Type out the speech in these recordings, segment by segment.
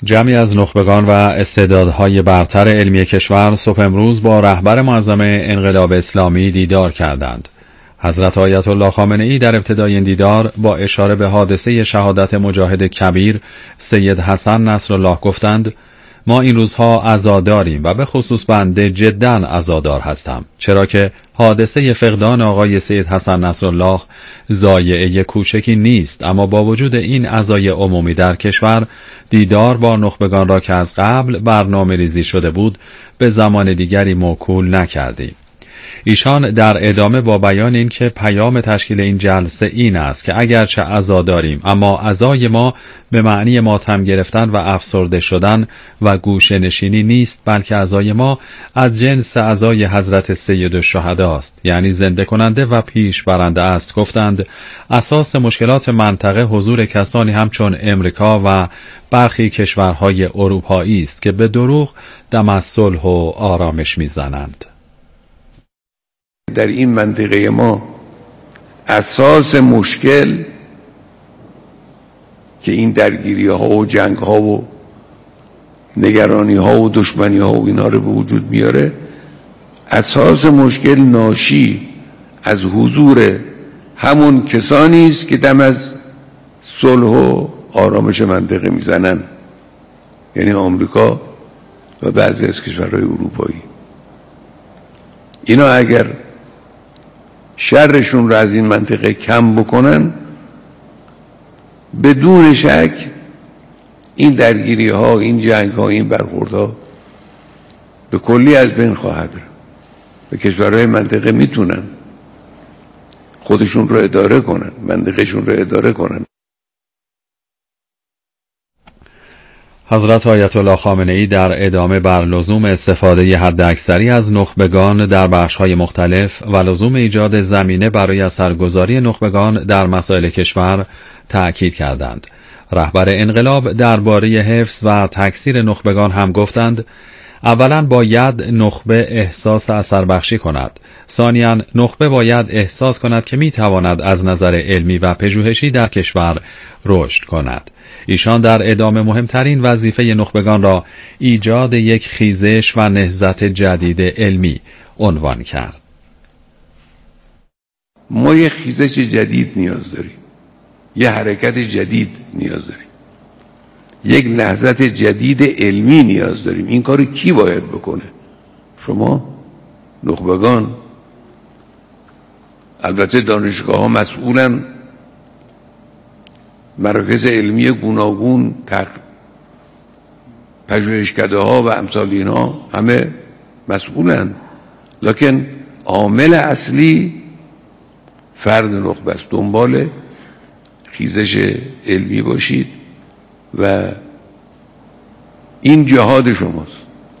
جمعی از نخبگان و استعدادهای برتر علمی کشور صبح امروز با رهبر معظم انقلاب اسلامی دیدار کردند. حضرت آیت الله خامنه ای در ابتدای این دیدار با اشاره به حادثه شهادت مجاهد کبیر سید حسن نصرالله گفتند: ما این روزها عزاداریم و به خصوص بنده جداً عزادار هستم، چرا که حادثه فقدان آقای سید حسن نصرالله ضایعه کوچکی نیست، اما با وجود این عزای عمومی در کشور دیدار با نخبگان را که از قبل برنامه ریزی شده بود به زمان دیگری موکول نکردیم. ایشان در ادامه با بیان این که پیام تشکیل این جلسه این است که اگرچه عزا داریم اما عزای ما به معنی ماتم گرفتن و افسرده شدن و گوشه نشینی نیست، بلکه عزای ما از جنس عزای حضرت سید الشهدا است، یعنی زنده کننده و پیش برنده است. گفتند اساس مشکلات منطقه حضور کسانی همچون امریکا و برخی کشورهای اروپایی است که به دروغ دم از صلح و آرامش میزنند. در این منطقه ما اساس مشکل که این درگیری ها و جنگ ها و نگرانی ها و دشمنی ها و اینا رو به وجود میاره، اساس مشکل ناشی از حضور همون کسانی است که دم از صلح و آرامش منطقه میزنن، یعنی آمریکا و بعضی از کشورهای اروپایی. اینا اگر شرشون رو از این منطقه کم بکنن، بدون شک این درگیری ها، این جنگ ها، این برخورد ها به کلی از بین خواهد رفت و کشورهای منطقه میتونن خودشون رو اداره کنن، منطقهشون رو اداره کنن. حضرت آیت الله خامنه ای در ادامه بر لزوم استفاده حداکثری از نخبگان در بخش‌های مختلف و لزوم ایجاد زمینه برای اثرگذاری نخبگان در مسائل کشور تأکید کردند. رهبر انقلاب درباره حفظ و تکثیر نخبگان هم گفتند: اولا باید نخبه احساس اثر بخشی کند. ثانیاً نخبه باید احساس کند که میتواند از نظر علمی و پژوهشی در کشور رشد کند. ایشان در ادامه مهمترین وظیفه نخبگان را ایجاد یک خیزش و نهضت جدید علمی عنوان کرد. ما یک خیزش جدید نیاز داریم، یک حرکت جدید نیاز داریم، یک نهضت جدید علمی نیاز داریم. این کار کی باید بکنه؟ شما نخبگان. البته دانشگاه ها مسئولن، مراکز علمی گوناگون، پژوهشکده ها و امثال اینا همه مسئولن، لکن عامل اصلی فرد نخبه است. دنبال خیزش علمی باشید و این جهاد شماست.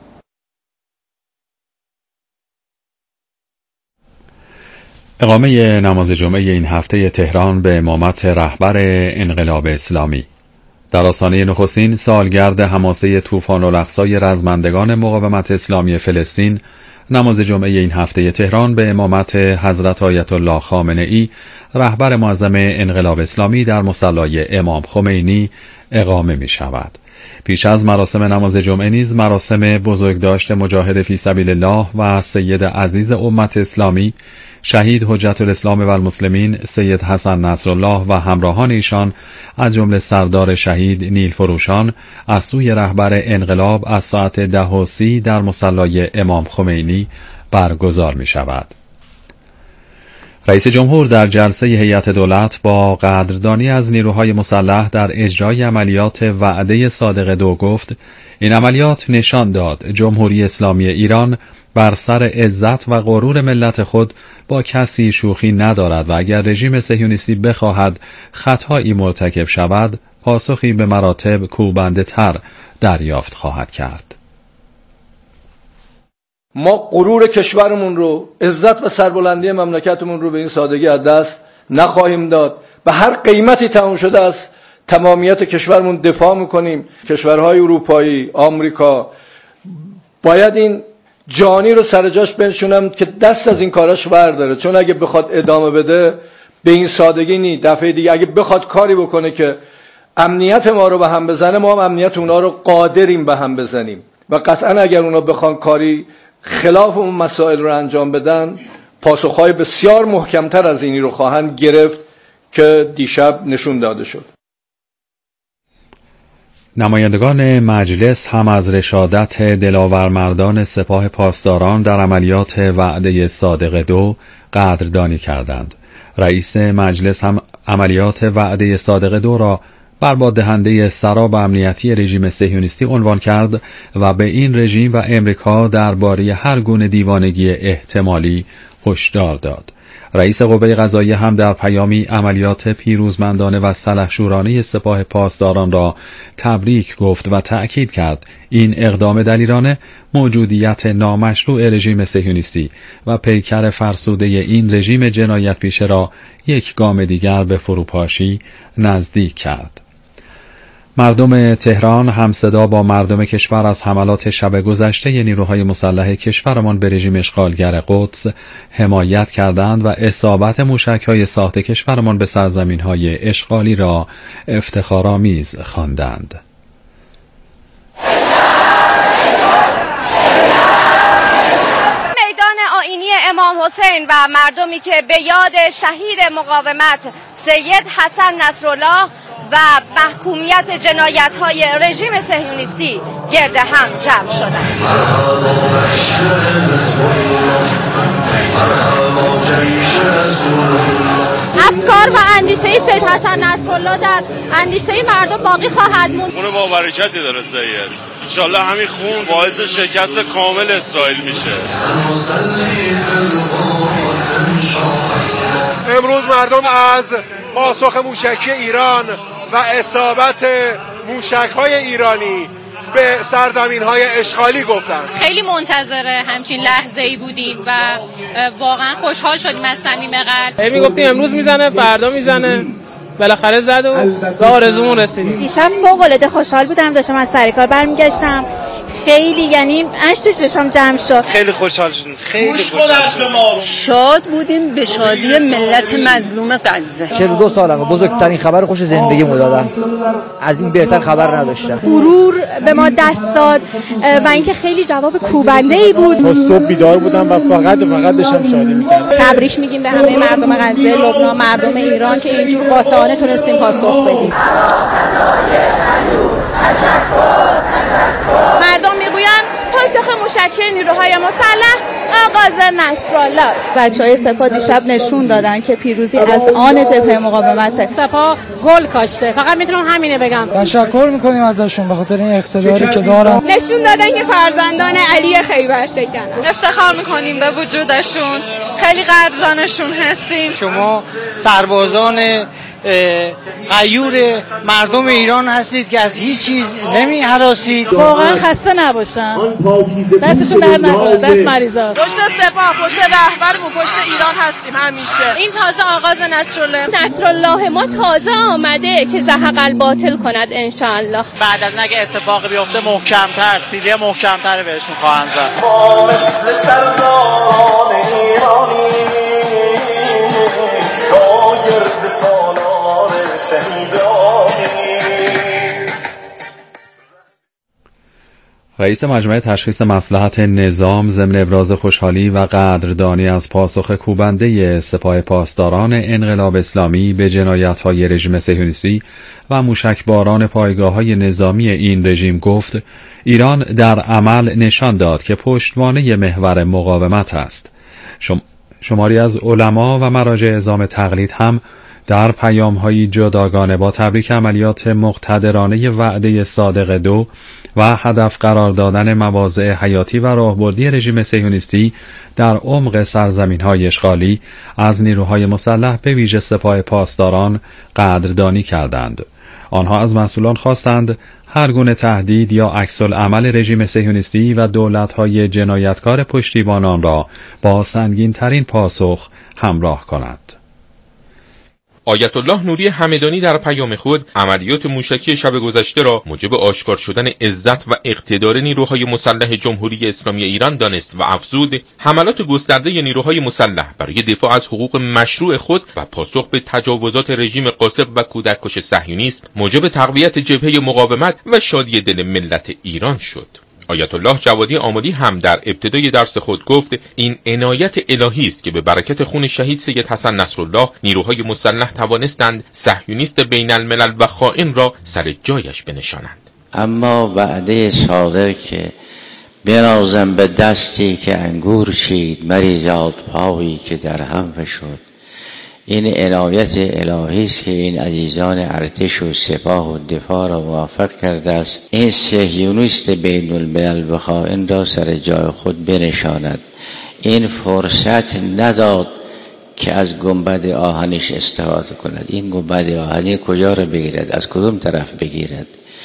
اقامه نماز جمعه این هفته تهران به امامت رهبر انقلاب اسلامی. در آستانه نخستین سالگرد حماسه طوفان الاقصای رزمندگان مقاومت اسلامی فلسطین، نماز جمعه این هفته تهران به امامت حضرت آیت الله خامنه ای رهبر معظم انقلاب اسلامی در مصلی امام خمینی اقامه می شود. پیش از مراسم نماز جمعه نیز مراسم بزرگداشت مجاهد فی سبیل الله و سید عزیز امت اسلامی شهید حجت الاسلام و المسلمین سید حسن نصرالله و همراهان ایشان از جمله سردار شهید نیل فروشان از سوی رهبر انقلاب از ساعت 10:30 در مصلی امام خمینی برگزار می شود. رئیس جمهور در جلسه هیئت دولت با قدردانی از نیروهای مسلح در اجرای عملیات وعده صادق 2 گفت: این عملیات نشان داد جمهوری اسلامی ایران بر سر عزت و غرور ملت خود با کسی شوخی ندارد و اگر رژیم صهیونیستی بخواهد خطایی مرتکب شود، پاسخی به مراتب کوبنده تر دریافت خواهد کرد. ما غرور کشورمون رو، عزت و سربلندی مملکتمون رو به این سادگی از دست نخواهیم داد. به هر قیمتی تمام شده است تمامیت کشورمون دفاع میکنیم. کشورهای اروپایی، آمریکا باید این جانی رو سر جاش بنشونم که دست از این کاراش برداره، چون اگه بخواد ادامه بده به این سادگی نی. دفعه دیگه اگه بخواد کاری بکنه که امنیت ما رو به هم بزنه، ما هم امنیت اونا رو قادریم به هم بزنیم و قطعا اگر اونا بخوان کاری خلاف اون مسائل رو انجام بدن، پاسخهای بسیار محکمتر از اینی رو خواهند گرفت که دیشب نشون داده شد. نمایندگان مجلس هم از رشادت دلاورمردان سپاه پاسداران در عملیات وعده صادق 2 قدردانی کردند. رئیس مجلس هم عملیات وعده صادق 2 را برباد دهنده سراب امنیتی رژیم صهیونیستی عنوان کرد و به این رژیم و امریکا درباره هر گونه دیوانگی احتمالی هشدار داد. رئیس قوه قضاییه هم در پیامی عملیات پیروزمندانه و سلحشورانه سپاه پاسداران را تبریک گفت و تأکید کرد این اقدام دلیرانه موجودیت نامشروع رژیم صهیونیستی و پیکر فرسوده این رژیم جنایت پیشه را یک گام دیگر به فروپاشی نزدیک کرد. مردم تهران همصدا با مردم کشور از حملات شب گذشته نیروهای مسلح کشورمان به رژیم اشغالگر قدس حمایت کردند و اصابت موشک‌های ساخت کشورمان به سرزمین‌های اشغالی را افتخارآمیز خواندند. امام حسین و مردمی که به یاد شهید مقاومت سید حسن نصرالله و محکومیت جنایت‌های رژیم صهیونیستی گرد هم جمع شدند. افکار و اندیشه سید حسن نصرالله در اندیشه مردم باقی خواهد موند. خون با برکتی داره سید. انشالله همین خون باعث شکست کامل اسرائیل میشه. امروز مردم از پاسخ موشکی ایران و اصابت موشک‌های ایرانی به سرزمین‌های اشغالی گفتن. خیلی منتظر همچین لحظه‌ای بودیم و واقعا خوشحال شدیم از صمیم قلب. میگفتیم امروز میزنه، فردا میزنه، بالاخره زد و به آرزومون رسیدیم. دیشب فوق‌العاده خوشحال بودم، داشتم از سر کار برمیگشتم، خیلی یعنی اشک تو چشام جمع شد. خیلی خوشحال شدیم، خیلی خوشحال شاد بودیم به شادی ملت مظلوم غزه. 42 سالمه، بزرگترین خبر خوش زندگیمو دادم، از این بهتر خبر نداشتم. غرور به ما دست داد و اینکه خیلی جواب کوبنده‌ای بود. تا صبح بیدار بودم و فقط داشتم شادی می‌کردم. تبریک میگیم به همه مردم غزه، لبنان، مردم ایران که اینجور قاطعانه تونستیم پاسخ بدیم. مردم میگویند پاسخ موشکی نیروهای مسلح آغاز نصرالله است. بچه‌های سپاه دیشب نشون دادن که پیروزی از آن جبهه مقاومت. سپاه گل کاشته، فقط میتونم همینه بگم. تشکر میکنیم ازشون به خاطر این اقتداری که دارن. نشون دادن که فرزندان علی خیبر شکنن. افتخار میکنیم به وجودشون، خیلی قدردانشون هستیم. شما سربازان غیور مردم ایران هستید که از هیچ چیز نمی هراسید. واقعا خسته نباشن، دستشون درد نکنه، دست مریضا. پشت سپاه، پشت رهبرمون، پشت ایران هستیم همیشه. این تازه آغاز نصرالله ما تازه آمده که زهق الباطل کند انشاءالله. بعد از نگه اتفاقی بیفته محکم‌تر، سیلی محکم‌تر بهشون خواهند زد. رئیس مجمع تشخیص مصلحت نظام ضمن ابراز خوشحالی و قدردانی از پاسخ کوبنده سپاه پاسداران انقلاب اسلامی به جنایت‌های رژیم صهیونیستی و موشکباران پایگاه‌های نظامی این رژیم گفت ایران در عمل نشان داد که پشتوانه محور مقاومت است. شماری از علما و مراجع اعزام تقلید هم در پیام‌های جداگانه با تبریک عملیات مقتدرانه وعده صادق 2 و هدف قرار دادن مواضع حیاتی و راهبردی رژیم صهیونیستی در عمق سرزمین‌های اشغالی از نیروهای مسلح به ویژه سپاه پاسداران قدردانی کردند. آنها از مسئولان خواستند هر گونه تهدید یا عکس‌العمل رژیم صهیونیستی و دولت‌های جنایتکار پشتیبان آن را با سنگین‌ترین پاسخ همراه کند. آیت الله نوری همدانی در پیام خود عملیات موشکی شب گذشته را موجب آشکار شدن عزت و اقتدار نیروهای مسلح جمهوری اسلامی ایران دانست و افزود حملات گسترده نیروهای مسلح برای دفاع از حقوق مشروع خود و پاسخ به تجاوزات رژیم غاصب و کودککش صهیونیست موجب تقویت جبهه مقاومت و شادی دل ملت ایران شد. آیت الله جوادی آملی هم در ابتدای درس خود گفت این عنایت الهی است که به برکت خون شهید سید حسن نصرالله نیروهای مسلح توانستند صهیونیست بین الملل و خائن را سر جایش بنشانند. اما وعده صادق که بنازم به دستی که انگور چید مریزاد پایی که در هم فشرد، این عنایت الهی است که این عزیزان ارتش و سپاه و دفاع را موفق کرده است این صهیونیست بین الملل و خائن را سر جای خود بنشاند. این فرصت نداد که از گنبد آهنش استفاده کند. این گنبد آهنی کجا را بگیرد؟ از کدوم طرف بگیرد؟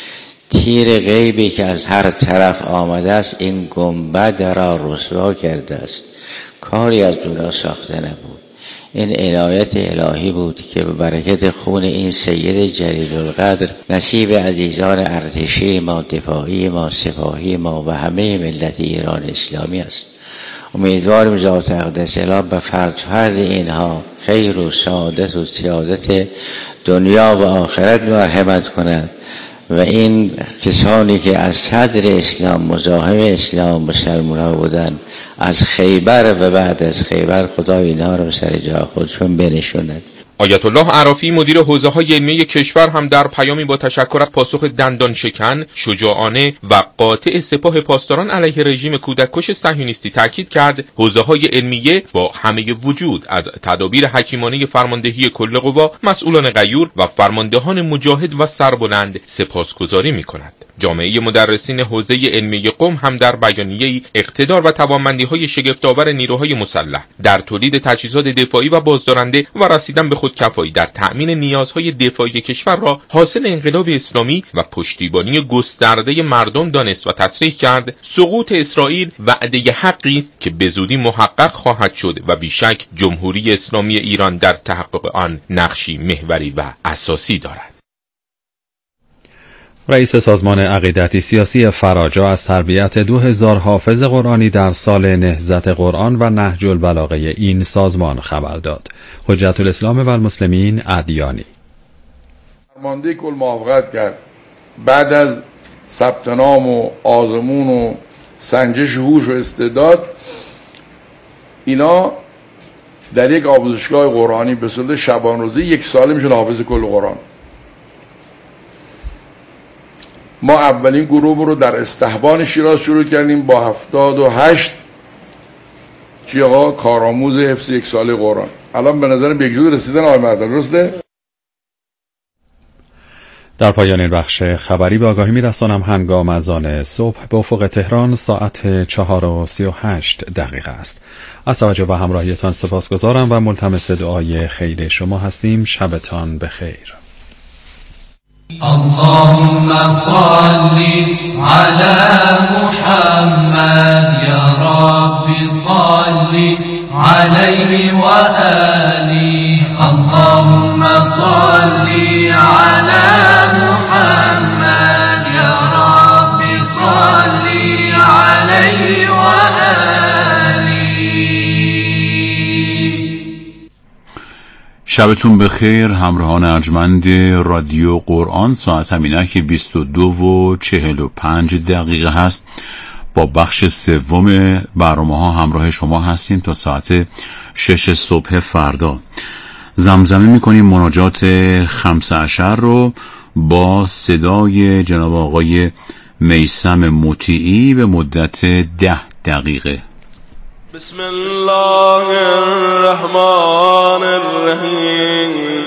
تیر غیبی که از هر طرف آمده است این گنبد را رسوا کرده است. کاری از اونا ساخته نبود. این عنایت الهی بود که به برکت خون این سید جلیل القدر نصیب عزیزان ارتشی ما، دفاعی ما، سپاهی ما و همه ملت ایران اسلامی است. امیدواریم ذات اقدس اله به فرد فرد اینها خیر و سعادت و سعادت دنیا و آخرت مرحمت کند و این کسانی که از صدر اسلام مزاحم اسلام مسلمان ها بودن از خیبر و بعد از خیبر خدا اینها رو سر جای خودشون بنشوند. آیت الله عرافی مدیر حوزه‌های علمی کشور هم در پیامی با تشکر از پاسخ دندان شکن، شجاعانه و قاطع سپاه پاسداران علیه رژیم کودککش صهیونیستی تاکید کرد حوزه‌های علمیه با همه وجود از تدابیر حکیمانه فرماندهی کل قوا، مسئولان غیور و فرماندهان مجاهد و سربلند سپاسگزاری می‌کند. جامعه مدرسین حوزه علمی قم هم در بیانیه‌ای اقتدار و توانمندی‌های شگفت‌آور نیروهای مسلح در تولید تجهیزات دفاعی و بازدارنده و رسیدن به خودکفایی در تأمین نیازهای دفاعی کشور را حاصل انقلاب اسلامی و پشتیبانی گسترده مردم دانست و تصریح کرد سقوط اسرائیل وعده حقی است که به زودی محقق خواهد شد و بیشک جمهوری اسلامی ایران در تحقق آن نقشی محوری و اساسی دارد. رئیس سازمان عقیدتی سیاسی فراجا از تربیت 2000 حافظ قرآنی در سال نهضت قرآن و نهج البلاغه این سازمان خبر داد. حجت الاسلام و المسلمین ادیانی فرمانده کل موافقت کرد بعد از ثبت نام و آزمون و سنجش هوش و استعداد اینا در یک آموزشگاه قرآنی به صورت شبان روزی 1 ساله میشن حافظ کل قرآن. ما اولین گروه رو در استحبان شیراز شروع کردیم با 78 کارآموز حفظ 1 ساله قرآن. الان به نظر به یک جور رسیدن آقای مردم، درسته؟ در پایان این بخش خبری به آگاهی می‌رسانم هنگام اذان صبح به افق تهران ساعت 4:38 است. از توجه و همراهیتان سپاسگزارم و ملتمس دعای خیر شما هستیم. شبتان بخیر. اللهم صل على محمد يا رب صل عليه وآله اللهم صل على محمد يا رب صل عليه وآله. شبتون بخیر همراهان ارجمند رادیو قرآن. ساعت همینک 22:45 هست. با بخش سوم برنامه ها همراه شما هستیم تا ساعت 6 صبح فردا. زمزمه میکنیم مناجات 15 رو با صدای جناب آقای میثم مطیعی به مدت 10 دقیقه. بسم الله الرحمن الرحیم.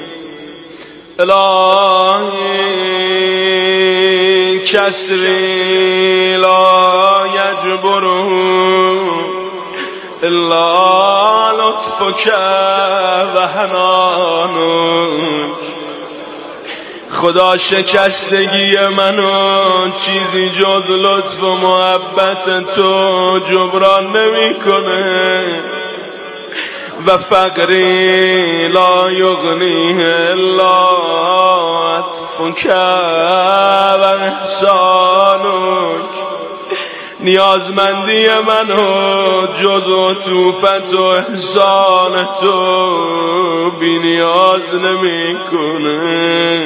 الهی کسری لا یجبره الا لطفک و حنانک. خدا شکستگی منو چیزی جز لطف و محبت تو جبران نمیکنه و فقری لا یغنیه الا عطفک و احسانک. نیازمندی منو جز عطوفت و احسان تو بی نیاز نمی کنه.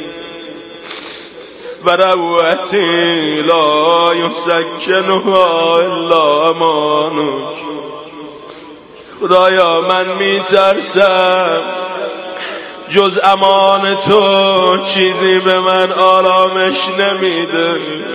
و روحتی لا یسکنها الا امانک. خدایا من میترسم جز امان تو چیزی به من آرامش نمیده.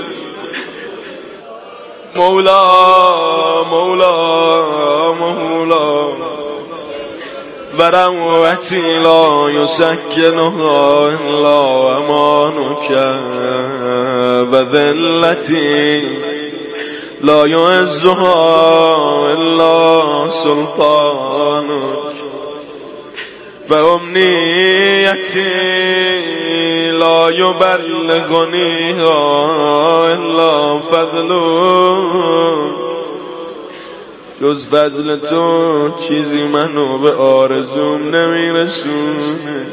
مولا مولا مولا و روحتی لا یسکنها الا امانک و ذلتی لا یعزها الا سلطانک و امنیتی لا یبلغنیها الا فضلک. جز فضل تو چیزی منو به آرزوم نمیرسونه.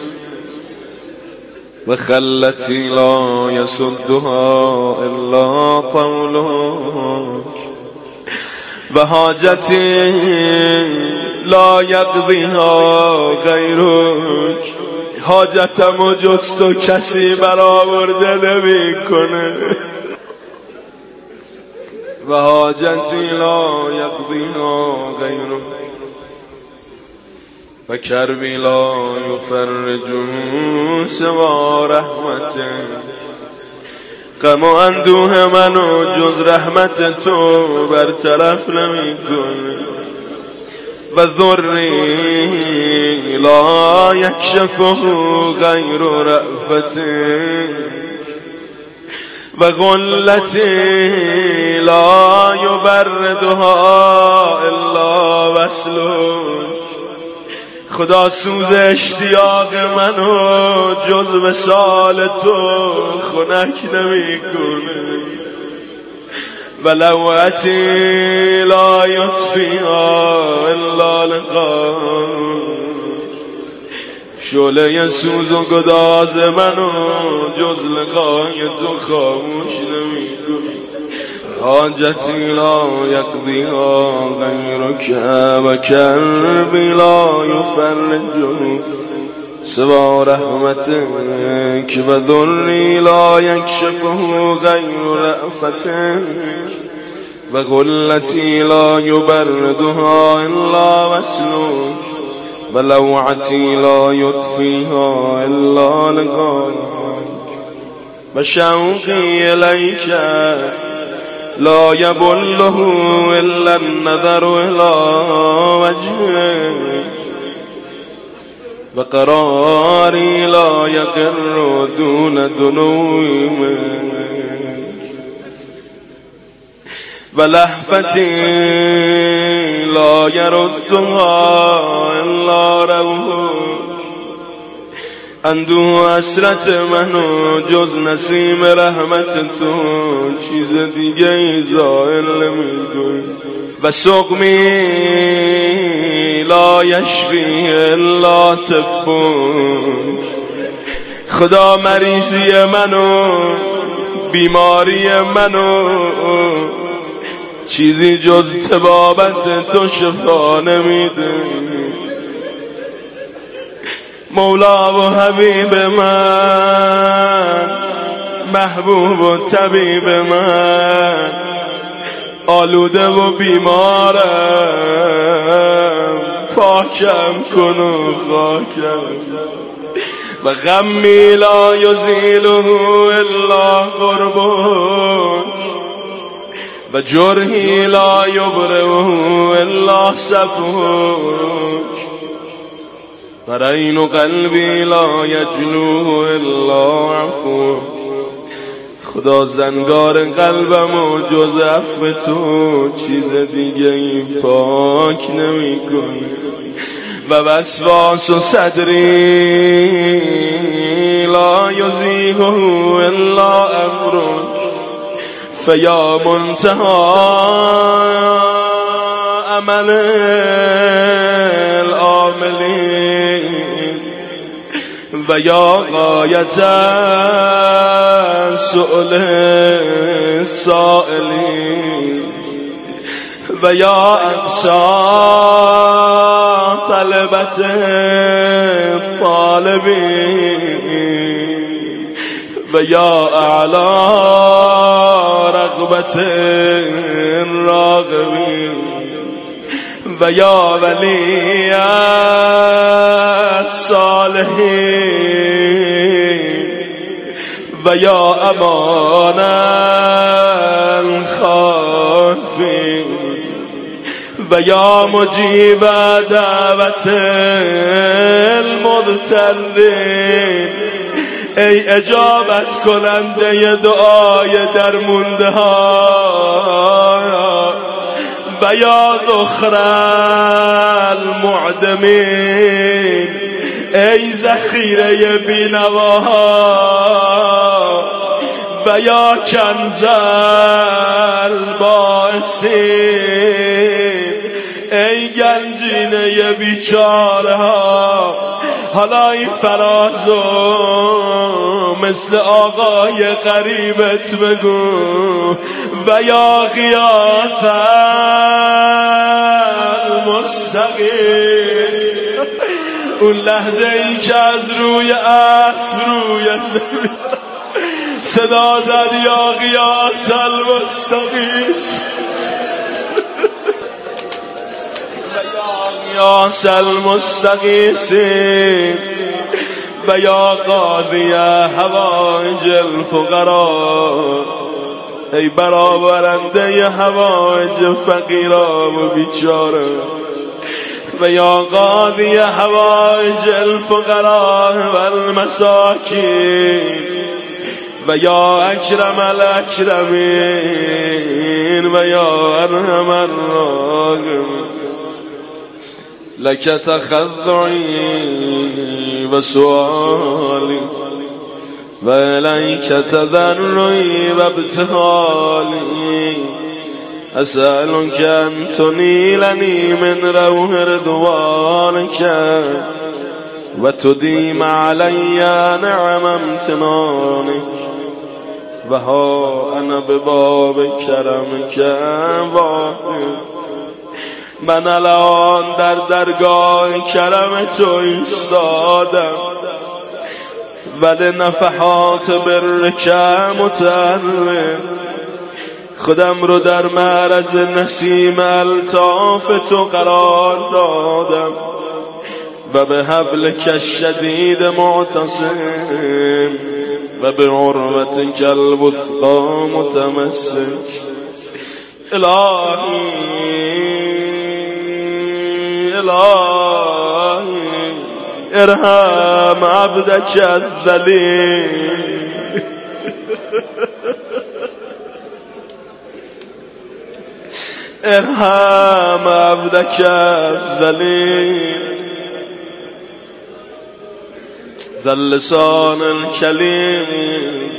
و خلتی لا یسدها الا قولک و حاجتی لا یقضیها غیرک. حاجتمو جز تو کسی برآورده نمی کنه. و حاجتی لا یقضیها غیرک و کربی لا یفرجه سوا رحمتک. غم و اندوه منو جز رحمت تو برطرف نمی کنه. و ضری لا یکشفه غیر رأفتک و غلتی لا یبردها الا وصلک. خدا سوز اشتیاق منو جز وصال تو خنک نمی کنه. و لوعتی لا یطفیها الا لقاک. شعله سوز و گداز منو جز لقای تو خاموش نمی کنه. حاجتی لا یقضیها غیرک و کربی لا یفرجه سوا رحمتک و ضری لا یکشفه غیر رأفتک و غلتی لا یبردها الا وصلک و لوعتی لا یطفیها الا لقاک و شوقی الیک لا یبله الا النظر الی وجهک و قراری لا یقر دون دنومک و لهفتی لا یردها الا روحک. اندوه حسرت منو جز نسیم رحمت تو چیز دیگه ای ظاهر نمی‌کنی. و سقمی لا یشفی الا طبک. خدا مریضی منو بیماری منو چیزی جز طبابت تو شفا نمیده. مولا و حبیب من محبوب و طبیب من آلوده و بیمارم پاکم کن و خاکم و غمی لا یزیله الا قربک و جرحی لا یبرئه الا صفحک و رین قلبی لا یجلوه الا عفوک. خدا زنگار قلبمو جز عفو تو چیز دیگه ای پاک نمی کنی. و وسواس و صدری لا یزیغه الا امرک فیا منتهى امل و یا غایت سؤل سائلی و یا اقصا طلبت طالبین و یا اعلی رغبت راغبین و یا ولی الصالحین و یا امان الخائفین و یا مجیب دعوت المضطرین ای اجابت کننده دعای درمونده ها و یا ذخر المعدمین ای ذخیره بینواها و یا کنز البائسین ای گنجینه بیچاره ها. حالا این فرازو مثل آقای قریبت بگو و یا غیاث المستقیم اون لحظه ای که از روی اسب روی زمین صدا زد یا غیاث المستقیم یا المستغیثین و یا قاضی حوائج الفقراء ای برآورنده حوائج فقیران و بیچاره و یا قاضی حوائج الفقراء و المساکین و یا اکرم الاکرمین و یا ارحم الراحمین لك تخضعي وسؤالي وإليك تضرعي وابتهالي أسألك أن تنيلني من روح رضوانك وتديم علي نعم امتنانك وها أنا بباب كرمك واقف من الان در درگاه کرم تو ایستادم ولی نفحات برک متعرض خودم رو در معرض نسیم الطاف تو قرار دادم و به حبلک الشدید معتصم و به عروتک الوثقی متمسک. الهی ارحم عبدك الذلیل ارحم عبدك الذلیل ذا اللسان الكلیم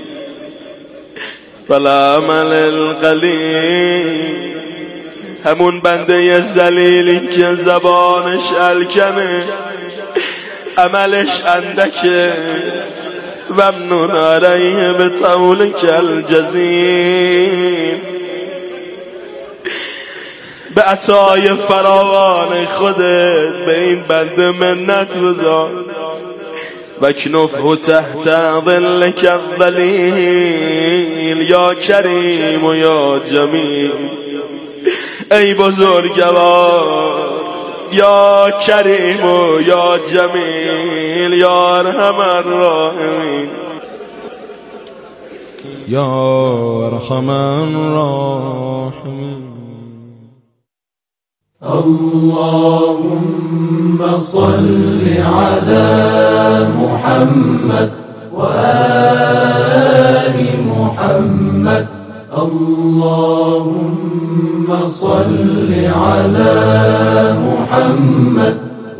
والعمل القلیل همون بنده ذلیلی که زبانش الکنه عملش اندکه ممنون علیه به طولک الجزیل به عطای فراوان خودت به این بنده منت بذار و کنفه تحت ظلک الظلیل یا کریم و یا جمیل ای بزرگوار یا کریم و یا جمیل یا ارحم الراحمین یا ارحم الراحمین. اللهم صل على محمد وآل محمد اللهم صل على محمد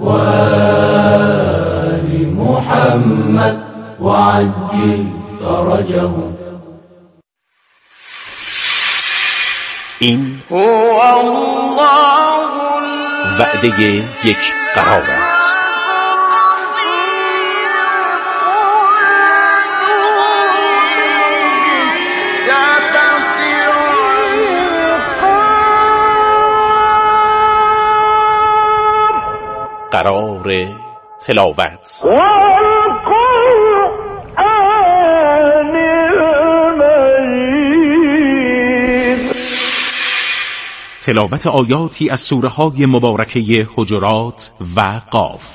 وآل محمد وعجل فرجهم. این وعده یک قرار است. قرار تلاوت. تلاوت آیاتی از سوره های مبارکه حجرات و قاف.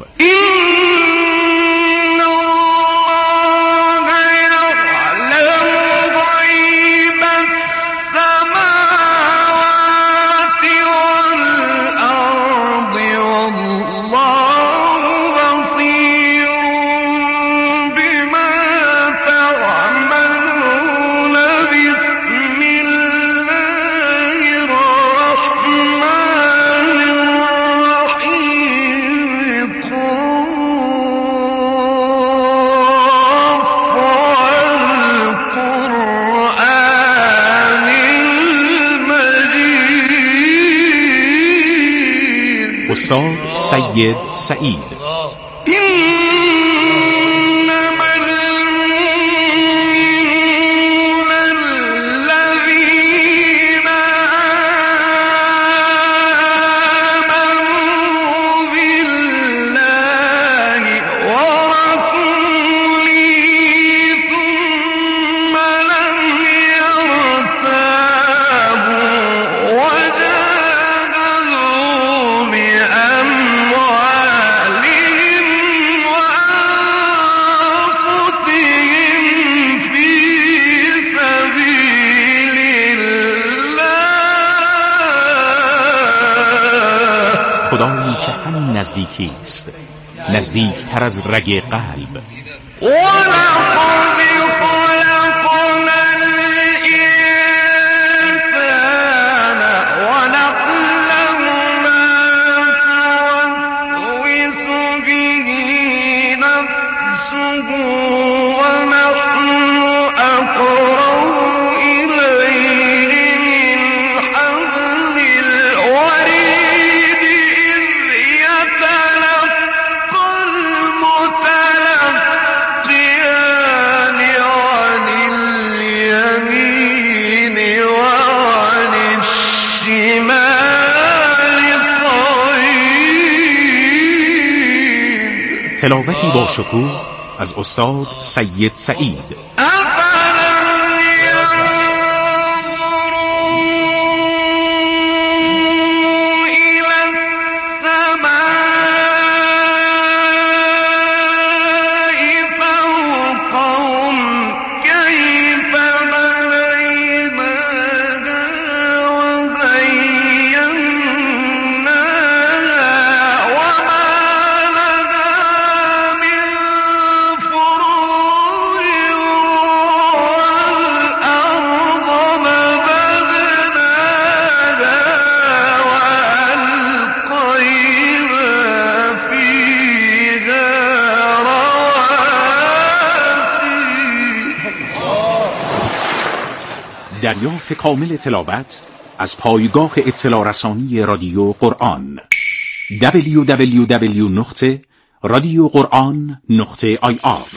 استاد سید سعید. خدایی که همین نزدیکی است، نزدیک تر از رگ قلب. تلاوتی با شکوه از استاد سید سعید. دریافت کامل تلاوت از پایگاه اطلاع رسانی رادیو قرآن www.radioquran.ir.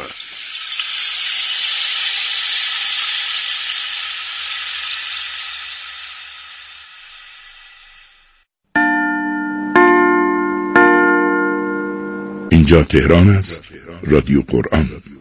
اینجا تهران است، رادیو قرآن.